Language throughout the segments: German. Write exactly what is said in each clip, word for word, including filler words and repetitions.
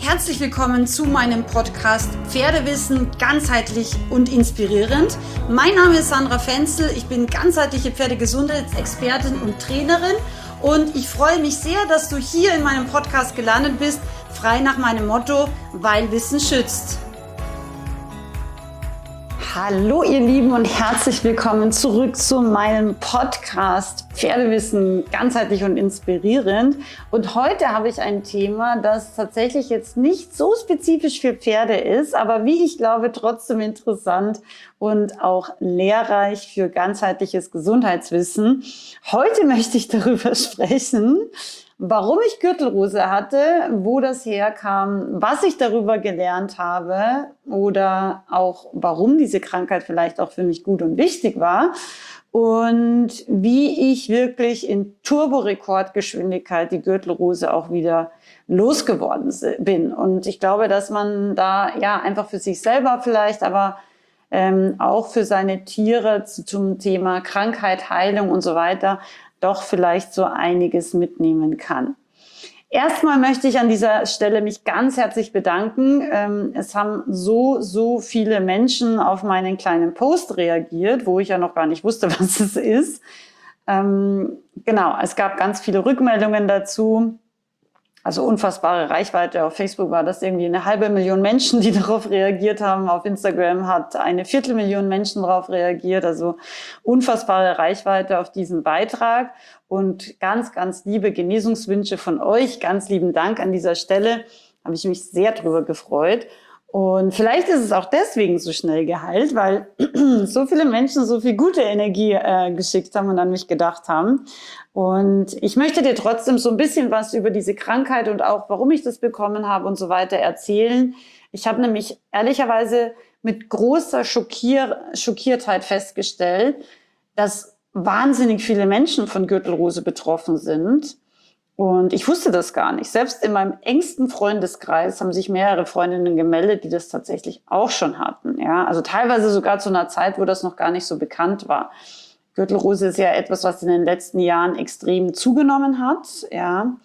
Herzlich willkommen zu meinem Podcast Pferdewissen ganzheitlich und inspirierend. Mein Name ist Sandra Fenzel, ich bin ganzheitliche Pferdegesundheitsexpertin und Trainerin und ich freue mich sehr, dass du hier in meinem Podcast gelandet bist, frei nach meinem Motto, weil Wissen schützt. Hallo ihr Lieben und herzlich willkommen zurück zu meinem Podcast Pferdewissen ganzheitlich und inspirierend. Und heute habe ich ein Thema, das tatsächlich jetzt nicht so spezifisch für Pferde ist, aber wie ich glaube trotzdem interessant und auch lehrreich für ganzheitliches Gesundheitswissen. Heute möchte ich darüber sprechen, warum ich Gürtelrose hatte, wo das herkam, was ich darüber gelernt habe oder auch warum diese Krankheit vielleicht auch für mich gut und wichtig war und wie ich wirklich in Turborekordgeschwindigkeit die Gürtelrose auch wieder losgeworden bin. Und ich glaube, dass man da ja einfach für sich selber vielleicht, aber ähm, auch für seine Tiere zu, zum Thema Krankheit, Heilung und so weiter doch vielleicht so einiges mitnehmen kann. Erstmal möchte ich an dieser Stelle mich ganz herzlich bedanken. Es haben so, so viele Menschen auf meinen kleinen Post reagiert, wo ich ja noch gar nicht wusste, was es ist. Genau, es gab ganz viele Rückmeldungen dazu. Also unfassbare Reichweite. Auf Facebook war das irgendwie eine halbe Million Menschen, die darauf reagiert haben. Auf Instagram hat eine Viertelmillion Menschen darauf reagiert. Also unfassbare Reichweite auf diesen Beitrag. Und ganz, ganz liebe Genesungswünsche von euch. Ganz lieben Dank an dieser Stelle. Habe ich mich sehr drüber gefreut. Und vielleicht ist es auch deswegen so schnell geheilt, weil so viele Menschen so viel gute Energie äh, geschickt haben und an mich gedacht haben. Und ich möchte dir trotzdem so ein bisschen was über diese Krankheit und auch, warum ich das bekommen habe und so weiter erzählen. Ich habe nämlich ehrlicherweise mit großer Schockier Schockiertheit festgestellt, dass wahnsinnig viele Menschen von Gürtelrose betroffen sind. Und ich wusste das gar nicht. Selbst in meinem engsten Freundeskreis haben sich mehrere Freundinnen gemeldet, die das tatsächlich auch schon hatten. Ja, also teilweise sogar zu einer Zeit, wo das noch gar nicht so bekannt war. Gürtelrose ist ja etwas, was in den letzten Jahren extrem zugenommen hat, ja,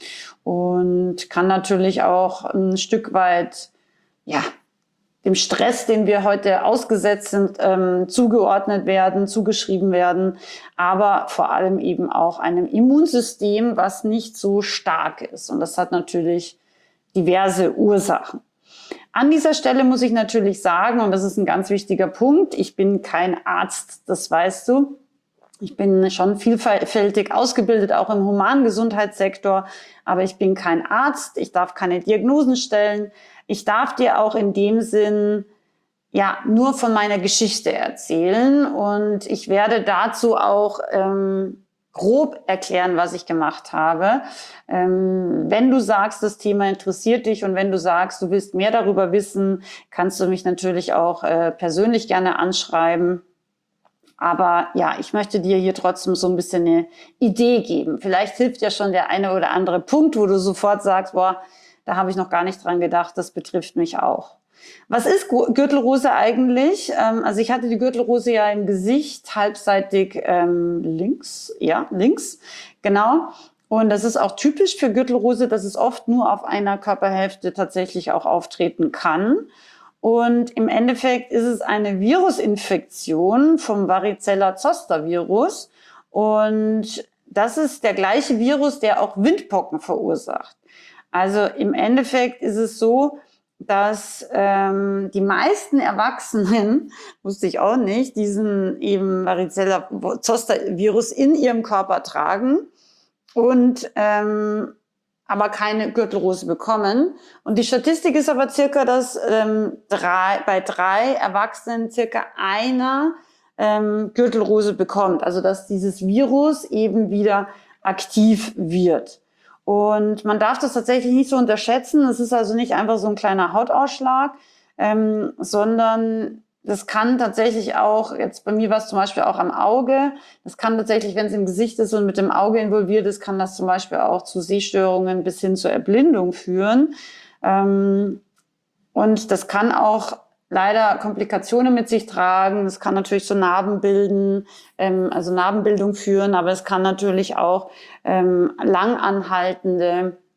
und kann natürlich auch ein Stück weit, ja, dem Stress, den wir heute ausgesetzt sind, ähm, zugeordnet werden, zugeschrieben werden, aber vor allem eben auch einem Immunsystem, was nicht so stark ist. Und das hat natürlich diverse Ursachen. An dieser Stelle muss ich natürlich sagen, und das ist ein ganz wichtiger Punkt, ich bin kein Arzt, das weißt du. Ich bin schon vielfältig ausgebildet, auch im Humangesundheitssektor, aber ich bin kein Arzt, ich darf keine Diagnosen stellen. Ich darf dir auch in dem Sinn ja nur von meiner Geschichte erzählen und ich werde dazu auch ähm, grob erklären, was ich gemacht habe. Ähm, wenn du sagst, das Thema interessiert dich und wenn du sagst, du willst mehr darüber wissen, kannst du mich natürlich auch äh, persönlich gerne anschreiben. Aber ja, ich möchte dir hier trotzdem so ein bisschen eine Idee geben. Vielleicht hilft ja schon der eine oder andere Punkt, wo du sofort sagst, boah, da habe ich noch gar nicht dran gedacht, das betrifft mich auch. Was ist Gürtelrose eigentlich? Also ich hatte die Gürtelrose ja im Gesicht, halbseitig ähm, links, ja, links, genau. Und das ist auch typisch für Gürtelrose, dass es oft nur auf einer Körperhälfte tatsächlich auch auftreten kann. Und im Endeffekt ist es eine Virusinfektion vom Varicella-Zoster-Virus. Und das ist der gleiche Virus, der auch Windpocken verursacht. Also im Endeffekt ist es so, dass ähm, die meisten Erwachsenen, wusste ich auch nicht, diesen eben Varicella-Zoster-Virus in ihrem Körper tragen und ähm, aber keine Gürtelrose bekommen. Und die Statistik ist aber circa, dass ähm, drei, bei drei Erwachsenen circa einer ähm, Gürtelrose bekommt. Also dass dieses Virus eben wieder aktiv wird. Und man darf das tatsächlich nicht so unterschätzen. Es ist also nicht einfach so ein kleiner Hautausschlag, ähm, sondern das kann tatsächlich auch, jetzt bei mir war es zum Beispiel auch am Auge, das kann tatsächlich, wenn es im Gesicht ist und mit dem Auge involviert ist, kann das zum Beispiel auch zu Sehstörungen bis hin zur Erblindung führen. Ähm, und das kann auch leider Komplikationen mit sich tragen. Es kann natürlich zu Narben bilden, ähm, also Narbenbildung führen, aber es kann natürlich auch ähm, langanhaltende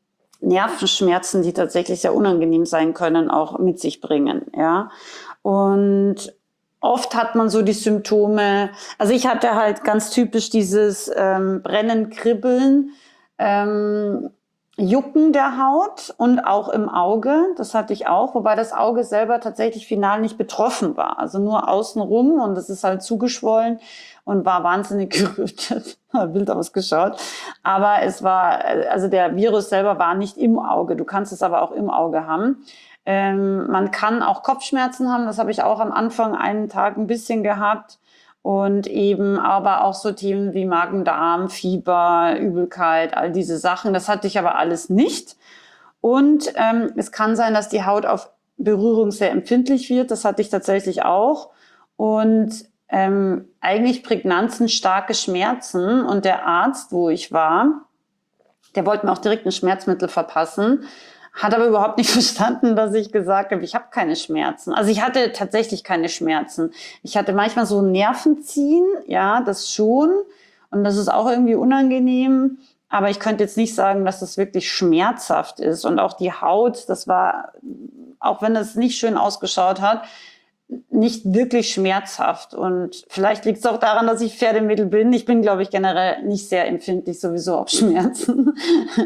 Nervenschmerzen, die tatsächlich sehr unangenehm sein können, auch mit sich bringen. Ja, und oft hat man so die Symptome, also ich hatte halt ganz typisch dieses ähm, Brennen, Kribbeln, ähm, Jucken der Haut und auch im Auge, das hatte ich auch, wobei das Auge selber tatsächlich final nicht betroffen war, also nur außenrum und das ist halt zugeschwollen und war wahnsinnig gerötet, wild ausgeschaut, aber es war, also der Virus selber war nicht im Auge, du kannst es aber auch im Auge haben. Ähm, man kann auch Kopfschmerzen haben, das habe ich auch am Anfang einen Tag ein bisschen gehabt. Und eben aber auch so Themen wie Magen-Darm, Fieber, Übelkeit, all diese Sachen. Das hatte ich aber alles nicht. Und ähm, es kann sein, dass die Haut auf Berührung sehr empfindlich wird. Das hatte ich tatsächlich auch. Und ähm, eigentlich Prägnanzen, starke Schmerzen. Und der Arzt, wo ich war, der wollte mir auch direkt ein Schmerzmittel verpassen. Hat aber überhaupt nicht verstanden, dass ich gesagt habe, ich habe keine Schmerzen. Also ich hatte tatsächlich keine Schmerzen. Ich hatte manchmal so ein Nervenziehen, ja, das schon. Und das ist auch irgendwie unangenehm. Aber ich könnte jetzt nicht sagen, dass das wirklich schmerzhaft ist. Und auch die Haut, das war, auch wenn es nicht schön ausgeschaut hat, nicht wirklich schmerzhaft. Und vielleicht liegt es auch daran, dass ich Pferdemädel bin. Ich bin, glaube ich, generell nicht sehr empfindlich sowieso auf Schmerzen.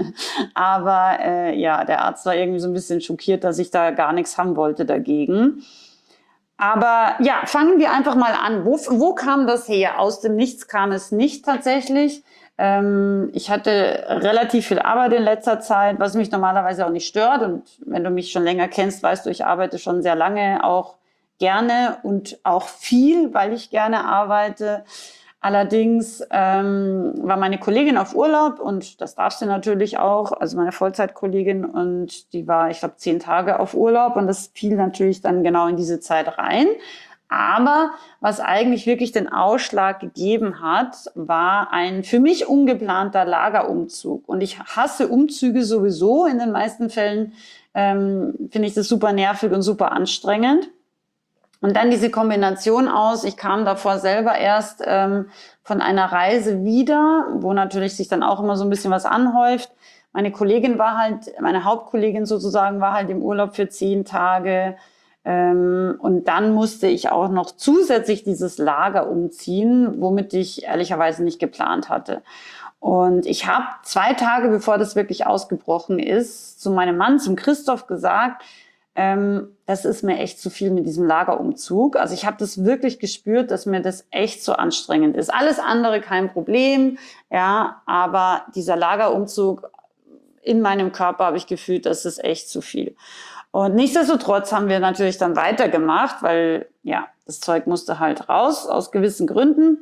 Aber äh, ja, der Arzt war irgendwie so ein bisschen schockiert, dass ich da gar nichts haben wollte dagegen. Aber ja, fangen wir einfach mal an. Wo, wo kam das her? Aus dem Nichts kam es nicht tatsächlich. Ähm, ich hatte relativ viel Arbeit in letzter Zeit, was mich normalerweise auch nicht stört. Und wenn du mich schon länger kennst, weißt du, ich arbeite schon sehr lange auch gerne und auch viel, weil ich gerne arbeite. Allerdings ähm, war meine Kollegin auf Urlaub und das darf sie natürlich auch, also meine Vollzeitkollegin, und die war, ich glaube, zehn Tage auf Urlaub und das fiel natürlich dann genau in diese Zeit rein. Aber was eigentlich wirklich den Ausschlag gegeben hat, war ein für mich ungeplanter Lagerumzug. Und ich hasse Umzüge sowieso. In den meisten Fällen ähm, finde ich das super nervig und super anstrengend. Und dann diese Kombination aus, ich kam davor selber erst ähm, von einer Reise wieder, wo natürlich sich dann auch immer so ein bisschen was anhäuft. Meine Kollegin war halt, meine Hauptkollegin sozusagen, war halt im Urlaub für zehn Tage. Ähm, und dann musste ich auch noch zusätzlich dieses Lager umziehen, womit ich ehrlicherweise nicht geplant hatte. Und ich habe zwei Tage, bevor das wirklich ausgebrochen ist, zu meinem Mann, zum Christoph, gesagt, Ähm, das ist mir echt zu viel mit diesem Lagerumzug. Also ich habe das wirklich gespürt, dass mir das echt so anstrengend ist. Alles andere kein Problem, ja, aber dieser Lagerumzug in meinem Körper habe ich gefühlt, das ist echt zu viel. Und nichtsdestotrotz haben wir natürlich dann weitergemacht, weil ja, das Zeug musste halt raus aus gewissen Gründen.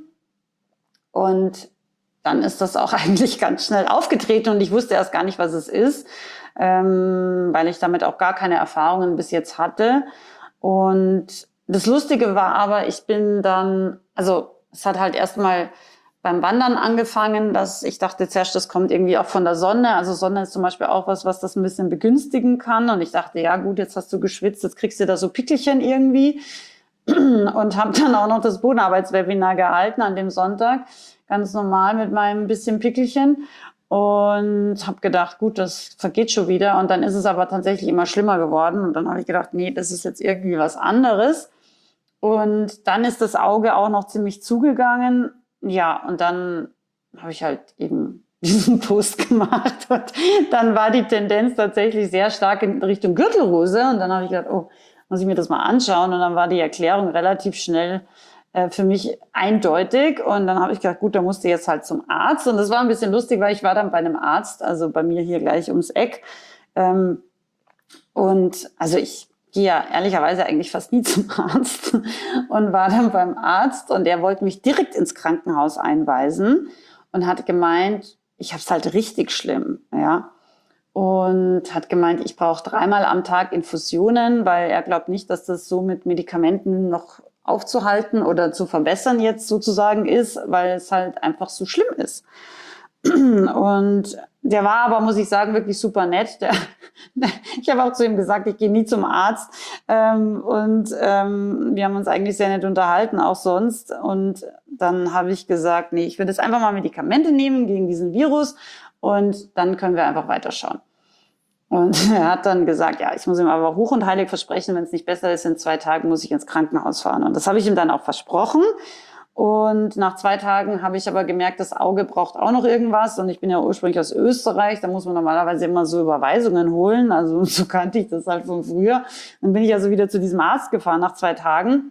Und dann ist das auch eigentlich ganz schnell aufgetreten und ich wusste erst gar nicht, was es ist. Ähm, weil ich damit auch gar keine Erfahrungen bis jetzt hatte. Und das Lustige war aber, ich bin dann, also es hat halt erstmal beim Wandern angefangen, dass ich dachte zuerst, das kommt irgendwie auch von der Sonne. Also Sonne ist zum Beispiel auch was, was das ein bisschen begünstigen kann. Und ich dachte, ja gut, jetzt hast du geschwitzt, jetzt kriegst du da so Pickelchen irgendwie. Und habe dann auch noch das Bodenarbeitswebinar gehalten an dem Sonntag, ganz normal mit meinem bisschen Pickelchen. Und habe gedacht, gut, das vergeht schon wieder. Und dann ist es aber tatsächlich immer schlimmer geworden. Und dann habe ich gedacht, nee, das ist jetzt irgendwie was anderes. Und dann ist das Auge auch noch ziemlich zugegangen. Ja, und dann habe ich halt eben diesen Post gemacht. Und dann war die Tendenz tatsächlich sehr stark in Richtung Gürtelrose. Und dann habe ich gedacht, oh, muss ich mir das mal anschauen. Und dann war die Erklärung relativ schnell für mich eindeutig. Und dann habe ich gedacht, gut, da musste jetzt halt zum Arzt. Und das war ein bisschen lustig, weil ich war dann bei einem Arzt, also bei mir hier gleich ums Eck. Und also ich gehe ja ehrlicherweise eigentlich fast nie zum Arzt und war dann beim Arzt und der wollte mich direkt ins Krankenhaus einweisen und hat gemeint, ich habe es halt richtig schlimm, ja. Und hat gemeint, ich brauche dreimal am Tag Infusionen, weil er glaubt nicht, dass das so mit Medikamenten noch aufzuhalten oder zu verbessern jetzt sozusagen ist, weil es halt einfach so schlimm ist. Und der war aber, muss ich sagen, wirklich super nett. Der, ich habe auch zu ihm gesagt, ich gehe nie zum Arzt. Ähm, und ähm, wir haben uns eigentlich sehr nett unterhalten, auch sonst. Und dann habe ich gesagt, nee, ich würde jetzt einfach mal Medikamente nehmen gegen diesen Virus und dann können wir einfach weiterschauen. Und er hat dann gesagt, ja, ich muss ihm aber hoch und heilig versprechen, wenn es nicht besser ist, in zwei Tagen muss ich ins Krankenhaus fahren. Und das habe ich ihm dann auch versprochen. Und nach zwei Tagen habe ich aber gemerkt, das Auge braucht auch noch irgendwas. Und ich bin ja ursprünglich aus Österreich, da muss man normalerweise immer so Überweisungen holen. Also so kannte ich das halt von früher. Dann bin ich also wieder zu diesem Arzt gefahren nach zwei Tagen.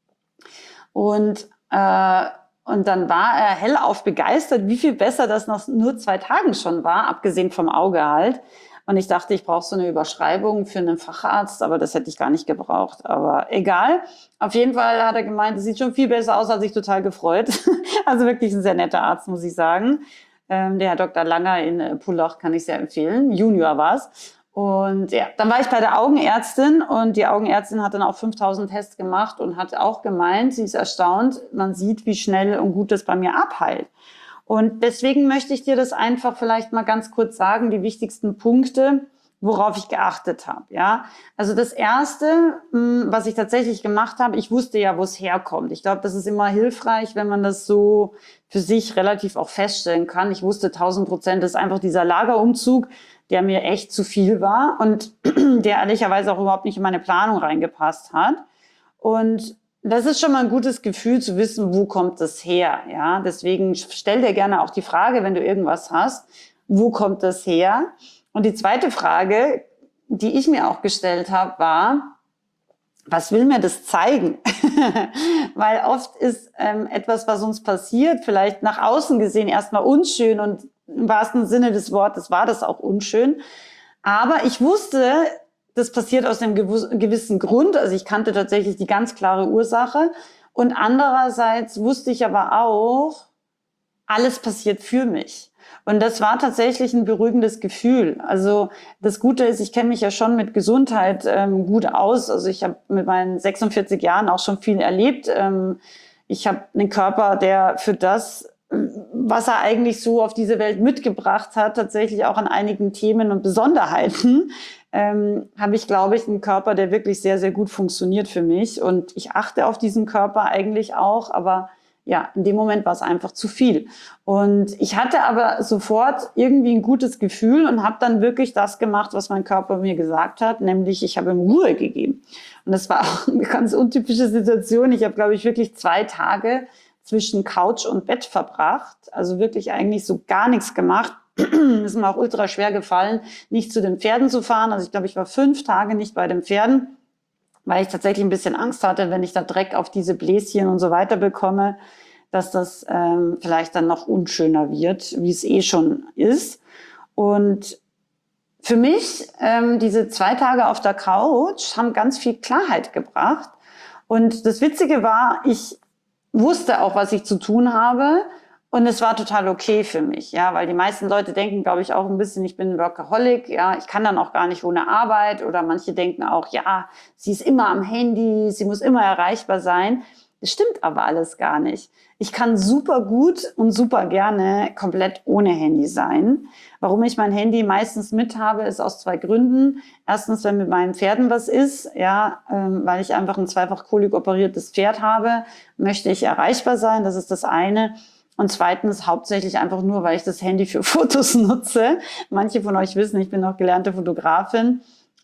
Und äh, Und dann war er hellauf begeistert, wie viel besser das nach nur zwei Tagen schon war, abgesehen vom Auge halt. Und ich dachte, ich brauche so eine Überschreibung für einen Facharzt, aber das hätte ich gar nicht gebraucht. Aber egal. Auf jeden Fall hat er gemeint, es sieht schon viel besser aus, hat sich total gefreut. Also wirklich ein sehr netter Arzt, muss ich sagen. Ähm, der Herr Doktor Langer in Pullach kann ich sehr empfehlen. Junior war's. Und ja, dann war ich bei der Augenärztin und die Augenärztin hat dann auch fünftausend Tests gemacht und hat auch gemeint, sie ist erstaunt, man sieht, wie schnell und gut das bei mir abheilt. Und deswegen möchte ich dir das einfach vielleicht mal ganz kurz sagen, die wichtigsten Punkte, worauf ich geachtet habe. Ja, also das Erste, was ich tatsächlich gemacht habe, ich wusste ja, wo es herkommt. Ich glaube, das ist immer hilfreich, wenn man das so für sich relativ auch feststellen kann. Ich wusste tausend Prozent, das ist einfach dieser Lagerumzug, der mir echt zu viel war und der ehrlicherweise auch überhaupt nicht in meine Planung reingepasst hat. Und das ist schon mal ein gutes Gefühl zu wissen, wo kommt das her. Ja, deswegen stell dir gerne auch die Frage, wenn du irgendwas hast, wo kommt das her? Und die zweite Frage, die ich mir auch gestellt habe, war, was will mir das zeigen? Weil oft ist ähm, etwas, was uns passiert, vielleicht nach außen gesehen erstmal unschön und im wahrsten Sinne des Wortes war das auch unschön. Aber ich wusste, das passiert aus einem gewissen Grund. Also ich kannte tatsächlich die ganz klare Ursache. Und andererseits wusste ich aber auch, alles passiert für mich. Und das war tatsächlich ein beruhigendes Gefühl. Also das Gute ist, ich kenne mich ja schon mit Gesundheit ähm, gut aus. Also ich habe mit meinen sechsundvierzig Jahren auch schon viel erlebt. Ähm, ich habe einen Körper, der für das, was er eigentlich so auf diese Welt mitgebracht hat, tatsächlich auch an einigen Themen und Besonderheiten, ähm, habe ich, glaube ich, einen Körper, der wirklich sehr, sehr gut funktioniert für mich. Und ich achte auf diesen Körper eigentlich auch, aber ja, in dem Moment war es einfach zu viel. Und ich hatte aber sofort irgendwie ein gutes Gefühl und habe dann wirklich das gemacht, was mein Körper mir gesagt hat, nämlich ich habe ihm Ruhe gegeben. Und das war auch eine ganz untypische Situation. Ich habe, glaube ich, wirklich zwei Tage zwischen Couch und Bett verbracht, also wirklich eigentlich so gar nichts gemacht. Ist mir auch ultra schwer gefallen, nicht zu den Pferden zu fahren. Also ich glaube, ich war fünf Tage nicht bei den Pferden, weil ich tatsächlich ein bisschen Angst hatte, wenn ich da Dreck auf diese Bläschen und so weiter bekomme, dass das ähm, vielleicht dann noch unschöner wird, wie es eh schon ist. Und für mich, ähm, diese zwei Tage auf der Couch haben ganz viel Klarheit gebracht. Und das Witzige war, ich wusste auch, was ich zu tun habe. Und es war total okay für mich, ja, weil die meisten Leute denken, glaube ich, auch ein bisschen, ich bin ein Workaholic, ja, ich kann dann auch gar nicht ohne Arbeit, oder manche denken auch, ja, sie ist immer am Handy, sie muss immer erreichbar sein. Das stimmt aber alles gar nicht. Ich kann super gut und super gerne komplett ohne Handy sein. Warum ich mein Handy meistens mit habe, ist aus zwei Gründen. Erstens, wenn mit meinen Pferden was ist, ja, ähm, weil ich einfach ein zweifach Kolik operiertes Pferd habe, möchte ich erreichbar sein, das ist das eine. Und zweitens hauptsächlich einfach nur, weil ich das Handy für Fotos nutze. Manche von euch wissen, ich bin auch gelernte Fotografin.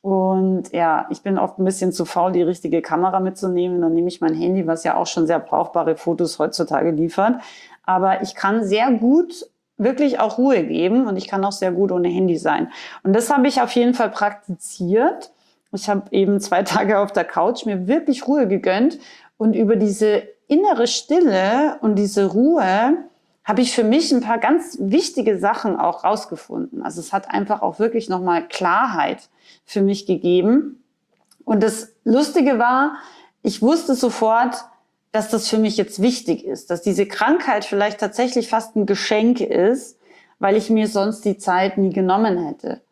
Und ja, ich bin oft ein bisschen zu faul, die richtige Kamera mitzunehmen. Dann nehme ich mein Handy, was ja auch schon sehr brauchbare Fotos heutzutage liefert. Aber ich kann sehr gut wirklich auch Ruhe geben und ich kann auch sehr gut ohne Handy sein. Und das habe ich auf jeden Fall praktiziert. Ich habe eben zwei Tage auf der Couch mir wirklich Ruhe gegönnt und über diese innere Stille und diese Ruhe habe ich für mich ein paar ganz wichtige Sachen auch rausgefunden. Also es hat einfach auch wirklich nochmal Klarheit für mich gegeben. Und das Lustige war, ich wusste sofort, dass das für mich jetzt wichtig ist, dass diese Krankheit vielleicht tatsächlich fast ein Geschenk ist, weil ich mir sonst die Zeit nie genommen hätte.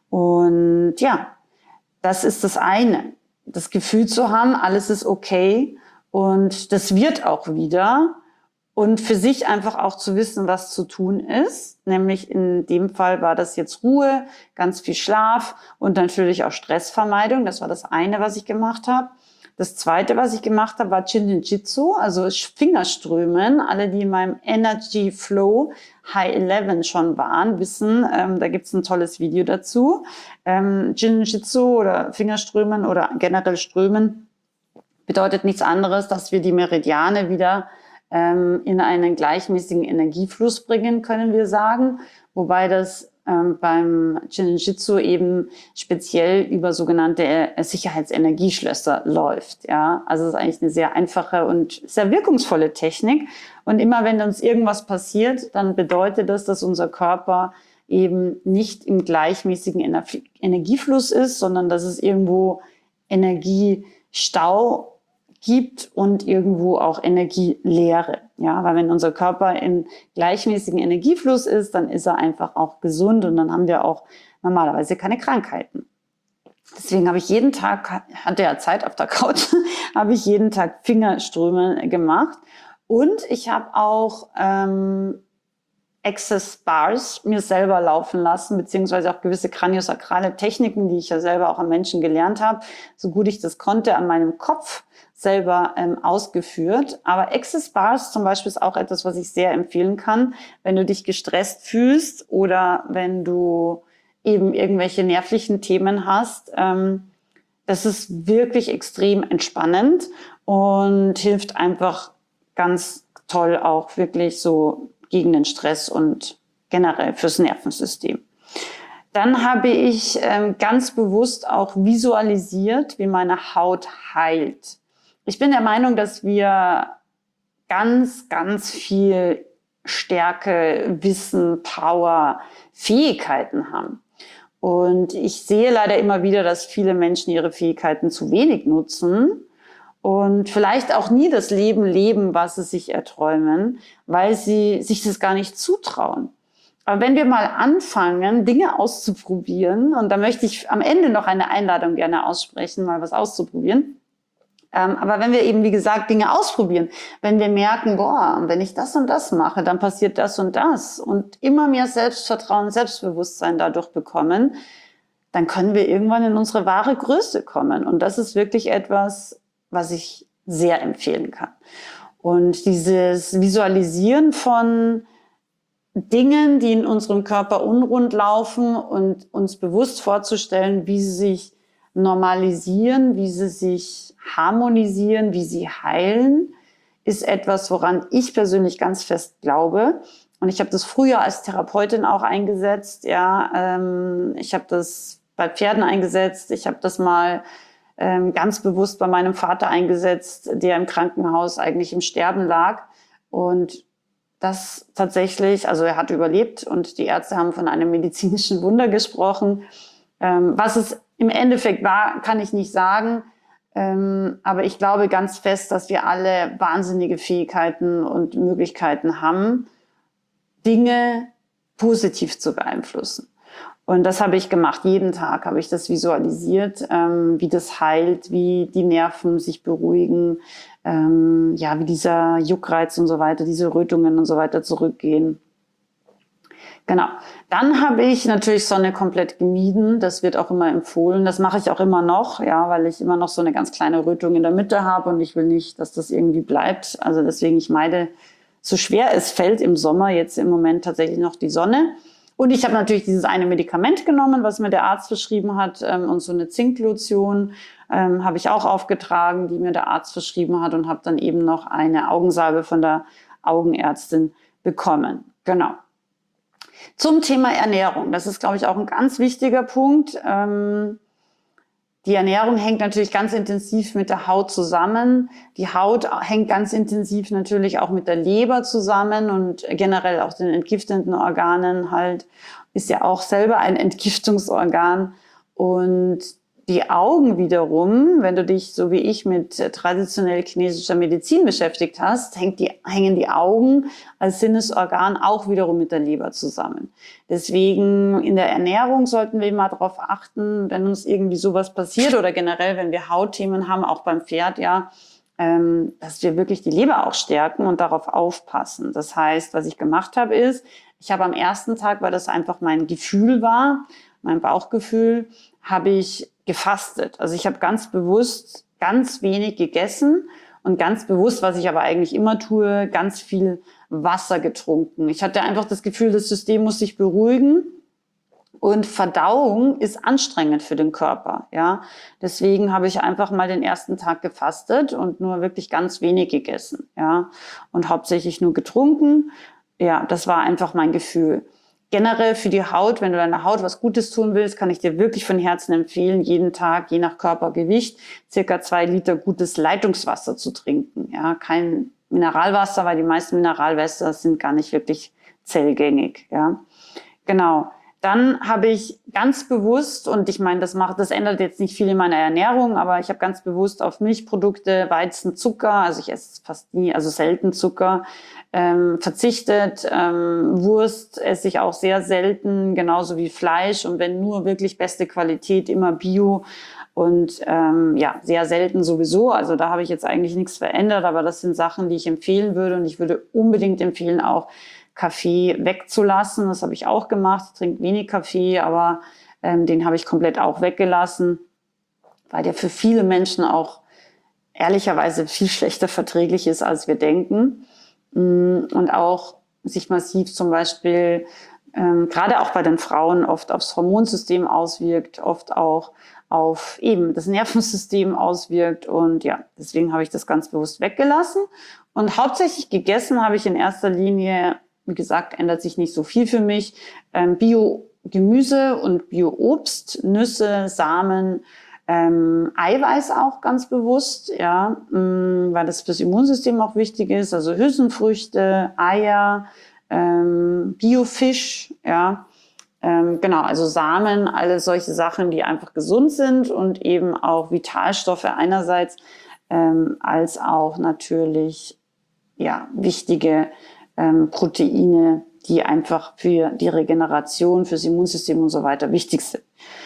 Und ja, das ist das eine. Das Gefühl zu haben, alles ist okay. Und das wird auch wieder. Und für sich einfach auch zu wissen, was zu tun ist. Nämlich in dem Fall war das jetzt Ruhe, ganz viel Schlaf und natürlich auch Stressvermeidung. Das war das eine, was ich gemacht habe. Das Zweite, was ich gemacht habe, war Chin-Jitsu, also Fingerströmen. Alle, die in meinem Energy Flow High elf schon waren, wissen, ähm, da gibt es ein tolles Video dazu. Ähm, Chin-Jitsu oder Fingerströmen oder generell Strömen bedeutet nichts anderes, dass wir die Meridiane wieder ähm, in einen gleichmäßigen Energiefluss bringen, können wir sagen. Wobei das ähm, beim Chin-Jitsu eben speziell über sogenannte äh, Sicherheitsenergieschlösser läuft. Ja? Also es ist eigentlich eine sehr einfache und sehr wirkungsvolle Technik. Und immer wenn uns irgendwas passiert, dann bedeutet das, dass unser Körper eben nicht im gleichmäßigen Ener- Energiefluss ist, sondern dass es irgendwo Energiestau gibt und irgendwo auch Energieleere. Ja, weil wenn unser Körper im gleichmäßigen Energiefluss ist, dann ist er einfach auch gesund und dann haben wir auch normalerweise keine Krankheiten. Deswegen habe ich jeden Tag, hatte ja Zeit auf der Couch, habe ich jeden Tag Fingerströme gemacht und ich habe auch ähm, Access Bars mir selber laufen lassen, beziehungsweise auch gewisse kraniosakrale Techniken, die ich ja selber auch am Menschen gelernt habe, so gut ich das konnte, an meinem Kopf selber ähm, ausgeführt. Aber Access Bars zum Beispiel ist auch etwas, was ich sehr empfehlen kann, wenn du dich gestresst fühlst oder wenn du eben irgendwelche nervlichen Themen hast. Ähm, das ist wirklich extrem entspannend und hilft einfach ganz toll auch wirklich so gegen den Stress und generell fürs Nervensystem. Dann habe ich ähm, ganz bewusst auch visualisiert, wie meine Haut heilt. Ich bin der Meinung, dass wir ganz, ganz viel Stärke, Wissen, Power, Fähigkeiten haben. Und ich sehe leider immer wieder, dass viele Menschen ihre Fähigkeiten zu wenig nutzen und vielleicht auch nie das Leben leben, was sie sich erträumen, weil sie sich das gar nicht zutrauen. Aber wenn wir mal anfangen, Dinge auszuprobieren, und da möchte ich am Ende noch eine Einladung gerne aussprechen, mal was auszuprobieren. Ähm, aber wenn wir eben, wie gesagt, Dinge ausprobieren, wenn wir merken, boah, wenn ich das und das mache, dann passiert das und das und immer mehr Selbstvertrauen, Selbstbewusstsein dadurch bekommen, dann können wir irgendwann in unsere wahre Größe kommen. Und das ist wirklich etwas, was ich sehr empfehlen kann. Und dieses Visualisieren von Dingen, die in unserem Körper unrund laufen und uns bewusst vorzustellen, wie sie sich normalisieren, wie sie sich harmonisieren, wie sie heilen, ist etwas, woran ich persönlich ganz fest glaube. Und ich habe das früher als Therapeutin auch eingesetzt. Ja, ähm, ich habe das bei Pferden eingesetzt. Ich habe das mal ähm, ganz bewusst bei meinem Vater eingesetzt, der im Krankenhaus eigentlich im Sterben lag. Und das tatsächlich, also er hat überlebt und die Ärzte haben von einem medizinischen Wunder gesprochen. Ähm, was es im Endeffekt war, kann ich nicht sagen. Ähm, aber ich glaube ganz fest, dass wir alle wahnsinnige Fähigkeiten und Möglichkeiten haben, Dinge positiv zu beeinflussen. Und das habe ich gemacht. Jeden Tag habe ich das visualisiert, ähm, wie das heilt, wie die Nerven sich beruhigen, ähm, ja, wie dieser Juckreiz und so weiter, diese Rötungen und so weiter zurückgehen. Genau. Dann habe ich natürlich Sonne komplett gemieden. Das wird auch immer empfohlen. Das mache ich auch immer noch, ja, weil ich immer noch so eine ganz kleine Rötung in der Mitte habe und ich will nicht, dass das irgendwie bleibt. Also deswegen, ich meide, so schwer es fällt im Sommer, jetzt im Moment tatsächlich noch die Sonne. Und ich habe natürlich dieses eine Medikament genommen, was mir der Arzt verschrieben hat, ähm, und so eine Zinklotion ähm, habe ich auch aufgetragen, die mir der Arzt verschrieben hat und habe dann eben noch eine Augensalbe von der Augenärztin bekommen. Genau. Zum Thema Ernährung. Das ist, glaube ich, auch ein ganz wichtiger Punkt. Ähm, Die Ernährung hängt natürlich ganz intensiv mit der Haut zusammen. Die Haut hängt ganz intensiv natürlich auch mit der Leber zusammen und generell auch den entgiftenden Organen halt, ist ja auch selber ein Entgiftungsorgan. Und die Augen wiederum, wenn du dich so wie ich mit traditionell chinesischer Medizin beschäftigt hast, hängt die, hängen die Augen als Sinnesorgan auch wiederum mit der Leber zusammen. Deswegen in der Ernährung sollten wir mal darauf achten, wenn uns irgendwie sowas passiert oder generell, wenn wir Hautthemen haben, auch beim Pferd, ja, ähm, dass wir wirklich die Leber auch stärken und darauf aufpassen. Das heißt, was ich gemacht habe, ist, ich habe am ersten Tag, weil das einfach mein Gefühl war, mein Bauchgefühl, habe ich gefastet. Also ich habe ganz bewusst ganz wenig gegessen und ganz bewusst, was ich aber eigentlich immer tue, ganz viel Wasser getrunken. Ich hatte einfach das Gefühl, das System muss sich beruhigen. Und Verdauung ist anstrengend für den Körper, ja. Deswegen habe ich einfach mal den ersten Tag gefastet und nur wirklich ganz wenig gegessen, ja. Und hauptsächlich nur getrunken. Ja, das war einfach mein Gefühl. Generell für die Haut, wenn du deiner Haut was Gutes tun willst, kann ich dir wirklich von Herzen empfehlen, jeden Tag, je nach Körpergewicht, circa zwei Liter gutes Leitungswasser zu trinken, ja. Kein Mineralwasser, weil die meisten Mineralwässer sind gar nicht wirklich zellgängig, ja. Genau. Dann habe ich ganz bewusst, und ich meine, das macht, das ändert jetzt nicht viel in meiner Ernährung, aber ich habe ganz bewusst auf Milchprodukte, Weizen, Zucker, also ich esse fast nie, also selten Zucker, ähm, verzichtet. Ähm, Wurst esse ich auch sehr selten, genauso wie Fleisch, und wenn nur wirklich beste Qualität, immer Bio und ähm, ja, sehr selten sowieso. Also da habe ich jetzt eigentlich nichts verändert, aber das sind Sachen, die ich empfehlen würde, und ich würde unbedingt empfehlen, auch Kaffee wegzulassen. Das habe ich auch gemacht. Ich trinke wenig Kaffee, aber ähm, den habe ich komplett auch weggelassen, weil der für viele Menschen auch ehrlicherweise viel schlechter verträglich ist, als wir denken. Und auch sich massiv zum Beispiel, ähm, gerade auch bei den Frauen, oft aufs Hormonsystem auswirkt, oft auch auf eben das Nervensystem auswirkt. Und ja, deswegen habe ich das ganz bewusst weggelassen. Und hauptsächlich gegessen habe ich in erster Linie, wie gesagt, ändert sich nicht so viel für mich, ähm, Bio-Gemüse und Bio-Obst, Nüsse, Samen, ähm, Eiweiß auch ganz bewusst, ja, mh, weil das fürs Immunsystem auch wichtig ist, also Hülsenfrüchte, Eier, ähm, Biofisch, ja, ähm, genau, also Samen, alle solche Sachen, die einfach gesund sind und eben auch Vitalstoffe einerseits, ähm, als auch natürlich, ja, wichtige Ähm, Proteine, die einfach für die Regeneration, fürs Immunsystem und so weiter wichtig sind.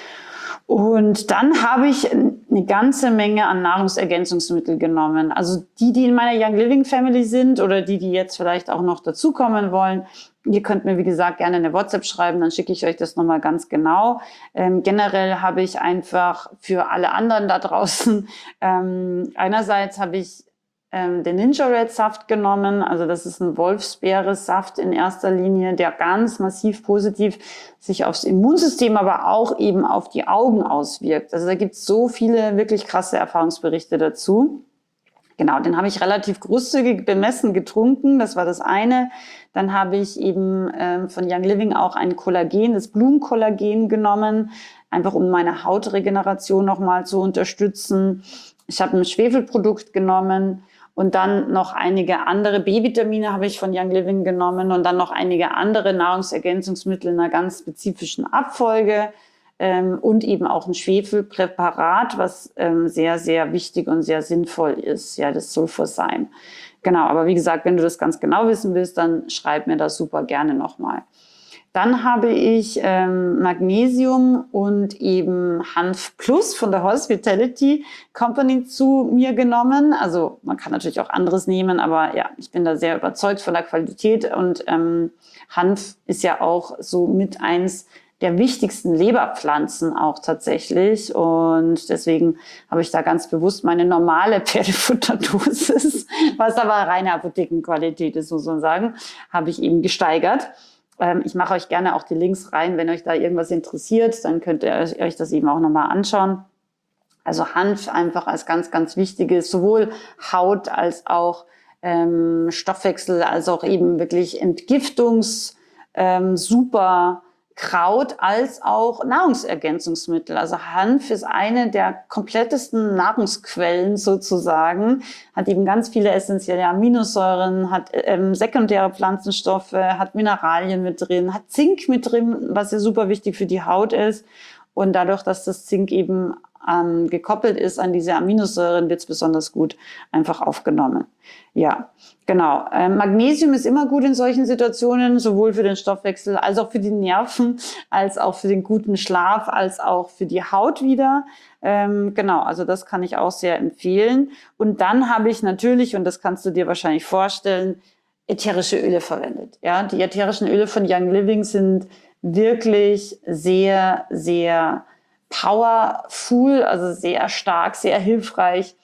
Und dann habe ich eine ganze Menge an Nahrungsergänzungsmittel genommen. Also die, die in meiner Young Living Family sind oder die, die jetzt vielleicht auch noch dazukommen wollen, ihr könnt mir, wie gesagt, gerne eine WhatsApp schreiben, dann schicke ich euch das nochmal ganz genau. Ähm, generell habe ich einfach für alle anderen da draußen, ähm, einerseits habe ich ähm, den Ninja Red Saft genommen. Also das ist ein Wolfsbeere-Saft in erster Linie, der ganz massiv positiv sich aufs Immunsystem, aber auch eben auf die Augen auswirkt. Also da gibt es so viele wirklich krasse Erfahrungsberichte dazu. Genau, den habe ich relativ großzügig bemessen getrunken. Das war das eine. Dann habe ich eben ähm, von Young Living auch ein Kollagen, das Blumenkollagen genommen, einfach um meine Hautregeneration nochmal zu unterstützen. Ich habe ein Schwefelprodukt genommen. Und dann noch einige andere B-Vitamine habe ich von Young Living genommen und dann noch einige andere Nahrungsergänzungsmittel in einer ganz spezifischen Abfolge ähm, und eben auch ein Schwefelpräparat, was ähm, sehr, sehr wichtig und sehr sinnvoll ist, ja, das Sulfosyme. Genau, aber wie gesagt, wenn du das ganz genau wissen willst, dann schreib mir das super gerne nochmal. Dann habe ich ähm, Magnesium und eben Hanf Plus von der Hospitality Company zu mir genommen. Also man kann natürlich auch anderes nehmen, aber ja, ich bin da sehr überzeugt von der Qualität. Und ähm, Hanf ist ja auch so mit eins der wichtigsten Leberpflanzen auch tatsächlich. Und deswegen habe ich da ganz bewusst meine normale Pferdefutterdosis, was aber reine Apothekenqualität ist, muss man sagen, habe ich eben gesteigert. Ich mache euch gerne auch die Links rein, wenn euch da irgendwas interessiert, dann könnt ihr euch das eben auch nochmal anschauen. Also Hanf einfach als ganz, ganz wichtiges, sowohl Haut als auch ähm, Stoffwechsel, als auch eben wirklich Entgiftungs, ähm, super Kraut als auch Nahrungsergänzungsmittel. Also Hanf ist eine der komplettesten Nahrungsquellen sozusagen, hat eben ganz viele essentielle Aminosäuren, hat ähm, sekundäre Pflanzenstoffe, hat Mineralien mit drin, hat Zink mit drin, was ja super wichtig für die Haut ist. Und dadurch, dass das Zink eben ähm, gekoppelt ist an diese Aminosäuren, wird es besonders gut einfach aufgenommen. Ja, genau. Ähm, Magnesium ist immer gut in solchen Situationen, sowohl für den Stoffwechsel als auch für die Nerven, als auch für den guten Schlaf, als auch für die Haut wieder. Ähm, genau, also das kann ich auch sehr empfehlen. Und dann habe ich natürlich, und das kannst du dir wahrscheinlich vorstellen, ätherische Öle verwendet. Ja, die ätherischen Öle von Young Living sind wirklich sehr, sehr powerful, also sehr stark, sehr hilfreich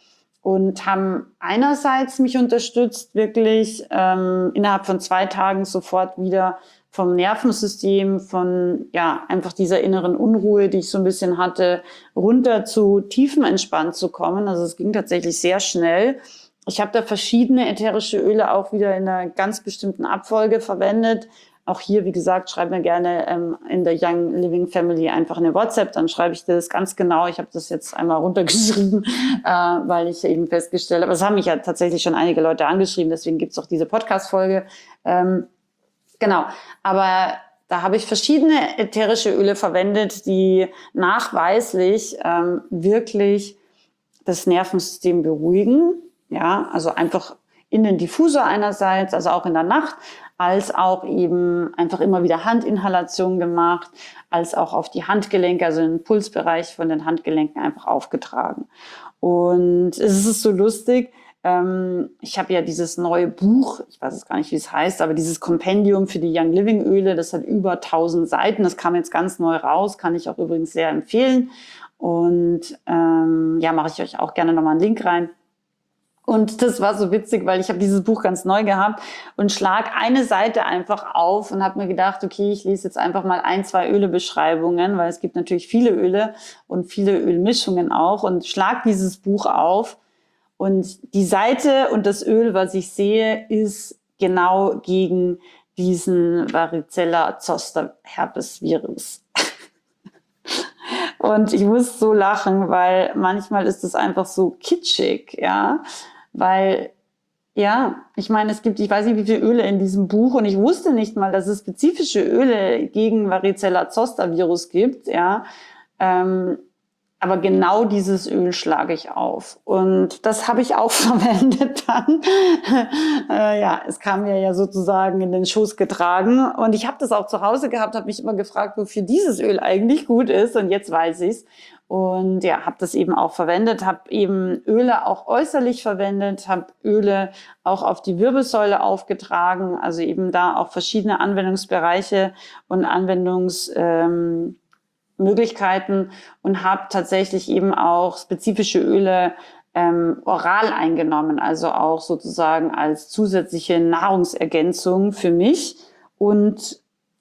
und haben einerseits mich unterstützt, wirklich ähm, innerhalb von zwei Tagen sofort wieder vom Nervensystem, von ja einfach dieser inneren Unruhe, die ich so ein bisschen hatte, runter zu tiefenentspannt zu kommen. Also es ging tatsächlich sehr schnell. Ich habe da verschiedene ätherische Öle auch wieder in einer ganz bestimmten Abfolge verwendet. Auch hier, wie gesagt, schreib mir gerne ähm, in der Young Living Family einfach eine WhatsApp, dann schreibe ich das ganz genau. Ich habe das jetzt einmal runtergeschrieben, äh, weil ich eben festgestellt habe, es haben mich ja tatsächlich schon einige Leute angeschrieben, deswegen gibt's auch diese Podcast-Folge. Ähm, genau, aber da habe ich verschiedene ätherische Öle verwendet, die nachweislich ähm, wirklich das Nervensystem beruhigen. Ja, also einfach in den Diffusor einerseits, also auch in der Nacht, als auch eben einfach immer wieder Handinhalation gemacht, als auch auf die Handgelenke, also den Pulsbereich von den Handgelenken einfach aufgetragen. Und es ist so lustig, ähm, ich habe ja dieses neue Buch, ich weiß jetzt gar nicht, wie es heißt, aber dieses Kompendium für die Young Living Öle, das hat über tausend Seiten, das kam jetzt ganz neu raus, kann ich auch übrigens sehr empfehlen. Und ähm, ja, mache ich euch auch gerne nochmal einen Link rein. Und das war so witzig, weil ich habe dieses Buch ganz neu gehabt und schlag eine Seite einfach auf und habe mir gedacht, okay, ich lese jetzt einfach mal ein, zwei Ölebeschreibungen, weil es gibt natürlich viele Öle und viele Ölmischungen auch, und schlag dieses Buch auf und die Seite und das Öl, was ich sehe, ist genau gegen diesen Varicella Zoster Herpes Virus. Und ich muss so lachen, weil manchmal ist es einfach so kitschig, ja. Weil, ja, ich meine, es gibt, ich weiß nicht, wie viele Öle in diesem Buch, und ich wusste nicht mal, dass es spezifische Öle gegen Varicella Zoster Virus gibt, ja. Ähm, aber genau dieses Öl schlage ich auf. Und das habe ich auch verwendet dann. äh, ja, es kam mir ja sozusagen in den Schoß getragen. Und ich habe das auch zu Hause gehabt, habe mich immer gefragt, wofür dieses Öl eigentlich gut ist. Und jetzt weiß ich's. Und ja, habe das eben auch verwendet, habe eben Öle auch äußerlich verwendet, habe Öle auch auf die Wirbelsäule aufgetragen. Also eben da auch verschiedene Anwendungsbereiche und Anwendungs... Ähm, Möglichkeiten, und habe tatsächlich eben auch spezifische Öle ähm, oral eingenommen, also auch sozusagen als zusätzliche Nahrungsergänzung für mich, und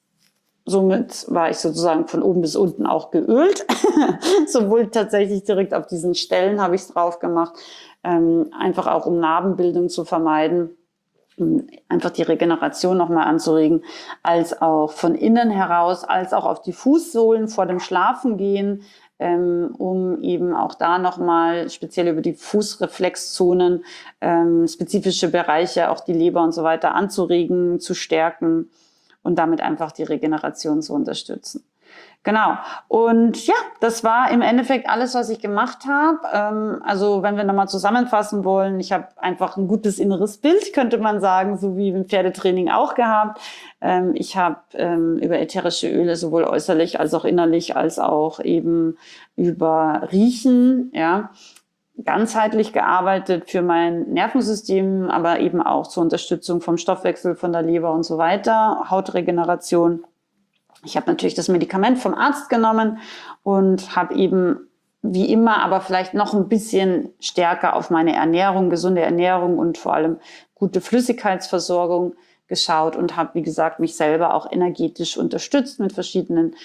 somit war ich sozusagen von oben bis unten auch geölt. Sowohl tatsächlich direkt auf diesen Stellen habe ich es drauf gemacht, ähm, einfach auch um Narbenbildung zu vermeiden, einfach die Regeneration nochmal anzuregen, als auch von innen heraus, als auch auf die Fußsohlen vor dem Schlafengehen, ähm, um eben auch da nochmal speziell über die Fußreflexzonen ähm, spezifische Bereiche, auch die Leber und so weiter anzuregen, zu stärken und damit einfach die Regeneration zu unterstützen. Genau. Und ja, das war im Endeffekt alles, was ich gemacht habe. Ähm, also wenn wir nochmal zusammenfassen wollen, ich habe einfach ein gutes inneres Bild, könnte man sagen, so wie im Pferdetraining auch gehabt. Ähm, ich habe ähm, über ätherische Öle sowohl äußerlich als auch innerlich, als auch eben über Riechen, ja, ganzheitlich gearbeitet für mein Nervensystem, aber eben auch zur Unterstützung vom Stoffwechsel, von der Leber und so weiter, Hautregeneration. Ich habe natürlich das Medikament vom Arzt genommen und habe eben wie immer, aber vielleicht noch ein bisschen stärker auf meine Ernährung, gesunde Ernährung und vor allem gute Flüssigkeitsversorgung geschaut und habe, wie gesagt, mich selber auch energetisch unterstützt mit verschiedenen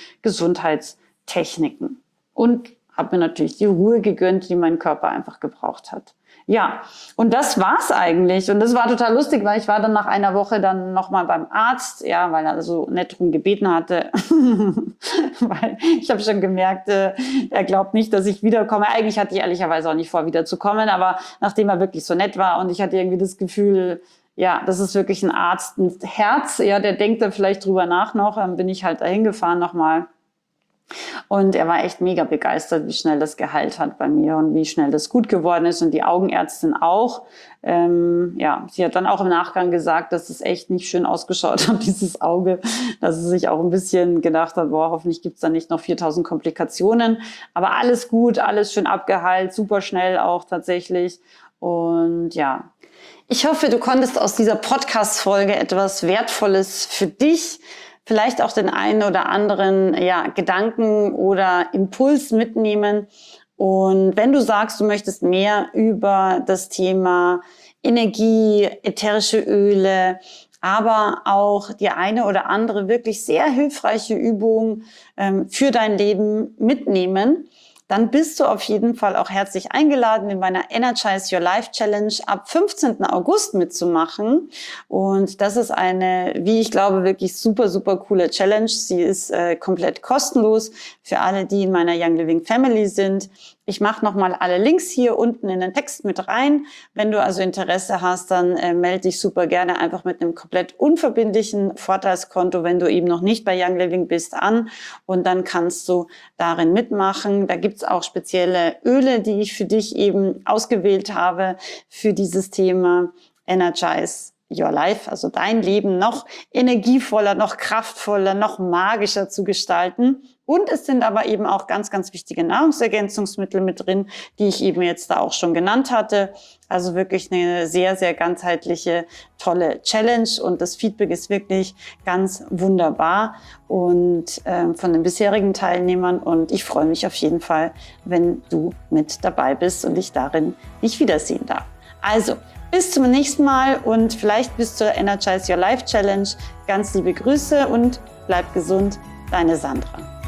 Gesundheitstechniken und habe mir natürlich die Ruhe gegönnt, die mein Körper einfach gebraucht hat. Ja, und das war's eigentlich. Und das war total lustig, weil ich war dann nach einer Woche dann nochmal beim Arzt, ja, weil er so nett drum gebeten hatte. Weil ich habe schon gemerkt, äh, er glaubt nicht, dass ich wiederkomme. Eigentlich hatte ich ehrlicherweise auch nicht vor, wiederzukommen, aber nachdem er wirklich so nett war und ich hatte irgendwie das Gefühl, ja, das ist wirklich ein Arzt mit Herz, ja, der denkt da vielleicht drüber nach noch, dann bin ich halt dahin gefahren nochmal. Und er war echt mega begeistert, wie schnell das geheilt hat bei mir und wie schnell das gut geworden ist, und die Augenärztin auch. Ähm, ja, sie hat dann auch im Nachgang gesagt, dass es echt nicht schön ausgeschaut hat, dieses Auge, dass sie sich auch ein bisschen gedacht hat, boah, hoffentlich gibt's da nicht noch viertausend Komplikationen. Aber alles gut, alles schön abgeheilt, super schnell auch tatsächlich. Und ja, ich hoffe, du konntest aus dieser Podcast-Folge etwas Wertvolles für dich, vielleicht auch den einen oder anderen ja, Gedanken oder Impuls mitnehmen. Und wenn du sagst, du möchtest mehr über das Thema Energie, ätherische Öle, aber auch die eine oder andere wirklich sehr hilfreiche Übung ähm, für dein Leben mitnehmen, dann bist du auf jeden Fall auch herzlich eingeladen, in meiner Energize Your Life Challenge ab fünfzehnten August mitzumachen. Und das ist eine, wie ich glaube, wirklich super, super coole Challenge. Sie ist äh, komplett kostenlos für alle, die in meiner Young Living Family sind. Ich mache nochmal alle Links hier unten in den Text mit rein. Wenn du also Interesse hast, dann äh, melde dich super gerne einfach mit einem komplett unverbindlichen Vorteilskonto, wenn du eben noch nicht bei Young Living bist, an. Und dann kannst du darin mitmachen. Da gibt's auch spezielle Öle, die ich für dich eben ausgewählt habe für dieses Thema Energize Your Life, also dein Leben noch energievoller, noch kraftvoller, noch magischer zu gestalten. Und es sind aber eben auch ganz, ganz wichtige Nahrungsergänzungsmittel mit drin, die ich eben jetzt da auch schon genannt hatte. Also wirklich eine sehr, sehr ganzheitliche, tolle Challenge. Und das Feedback ist wirklich ganz wunderbar und äh, von den bisherigen Teilnehmern. Und ich freue mich auf jeden Fall, wenn du mit dabei bist und ich darin dich wiedersehen darf. Also, bis zum nächsten Mal und vielleicht bis zur Energize Your Life Challenge. Ganz liebe Grüße und bleib gesund, deine Sandra.